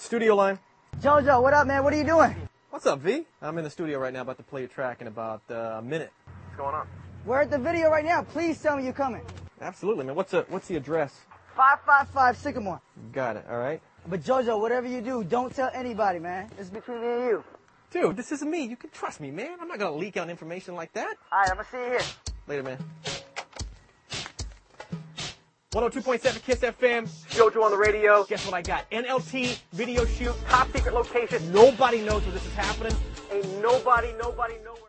Studio line. Jojo, what up, man? What are you doing? What's up, V? I'm in the studio right now about to play a track in about a minute. What's going on? We're at the video right now. Please tell me you're coming. Absolutely, man. What's the address? 555 Sycamore. Got it, all right. But Jojo, whatever you do, don't tell anybody, man. It's between me and you. Dude, this isn't me. You can trust me, man. I'm not going to leak out information like that. All right, I'm going to see you here. Later, man. 102.7 KISS FM. Jojo on the radio. Guess what I got? NLT video shoot. Top secret location. Nobody knows where this is happening. Ain't nobody nowhere.